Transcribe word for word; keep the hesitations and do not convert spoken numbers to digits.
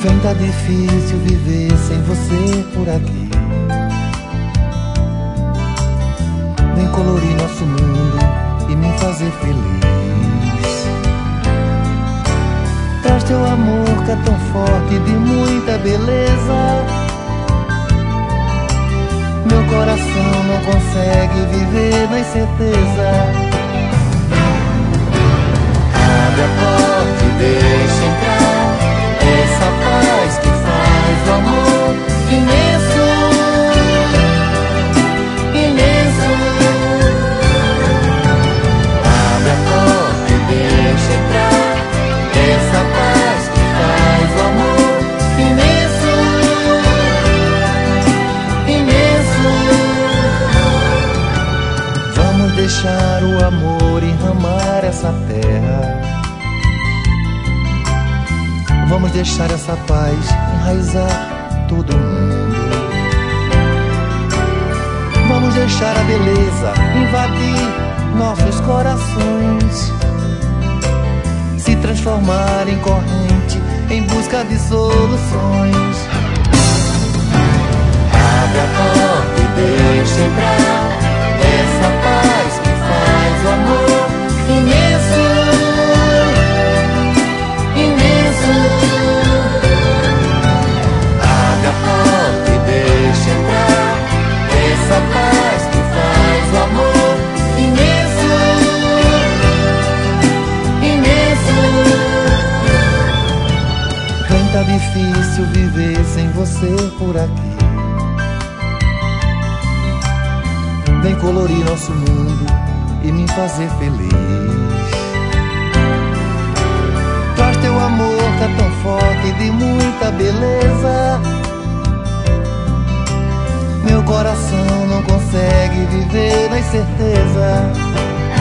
Vem, tá difícil viver sem você por aqui. Vem colorir nosso mundo e me fazer feliz. Traz teu amor que é tão forte, de muita beleza. Meu coração não consegue viver na incerteza. Abre a porta e deixa entrar essa paz que faz o amor imenso, imenso. Abre a porta e deixa entrar essa paz que faz o amor imenso, imenso. Vamos deixar o amor enramar essa terra. Vamos deixar essa paz enraizar todo mundo. Vamos deixar a beleza invadir nossos corações, se transformar em corrente em busca de soluções. Abre a porta e deixa entrar essa paz que faz o amor imenso, imenso. Abre a porta e deixa entrar essa paz que faz o amor imenso, imenso. Vem, tá difícil viver sem você por aqui. Vem colorir nosso mundo e me fazer feliz. Traz teu amor que é tão forte, de muita beleza. Meu coração não consegue viver na incerteza.